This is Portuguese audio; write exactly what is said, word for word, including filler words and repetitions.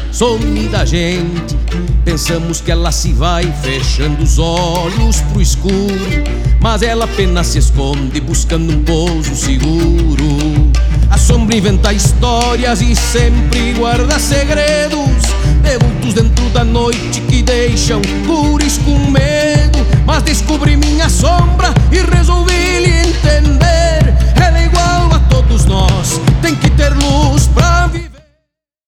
some da gente. Pensamos que ela se vai fechando os olhos pro escuro, mas ela apenas se esconde buscando um pouso seguro. A sombra inventa histórias e sempre guarda segredos, perguntos dentro da noite que deixam curis com medo. Mas descobri minha sombra